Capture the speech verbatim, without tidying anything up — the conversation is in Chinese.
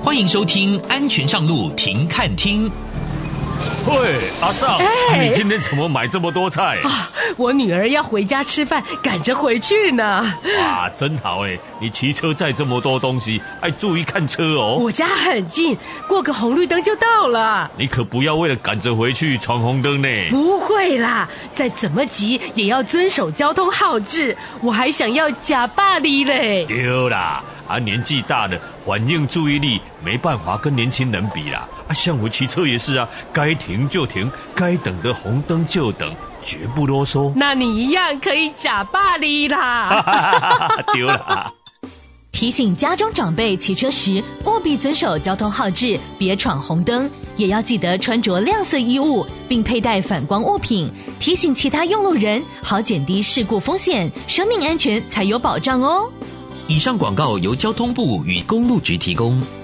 欢迎收听《安全上路停看听》。 喂，阿尚， 哎你今天怎么买这么多菜啊？我女儿要回家吃饭，赶着回去呢。 哇，真好哎！你骑车载这么多东西，还注意看车哦。 我家很近，过个红绿灯就到了。 你可不要为了赶着回去闯红灯呢。 不会啦，再怎么急也要遵守交通号志。我还想要假霸哩嘞。 对啦，啊，年纪大了，反应注意力没办法跟年轻人比啦。啊，像我骑车也是啊，该停就停，该等的红灯就等，绝不啰嗦。 那你一样可以假霸哩啦。 丢啦！ 提醒家中长辈骑车时务必遵守交通号志，别闯红灯，也要记得穿着亮色衣物，并佩戴反光物品，提醒其他用路人，好减低事故风险，生命安全才有保障哦。 以上广告由交通部与公路局提供。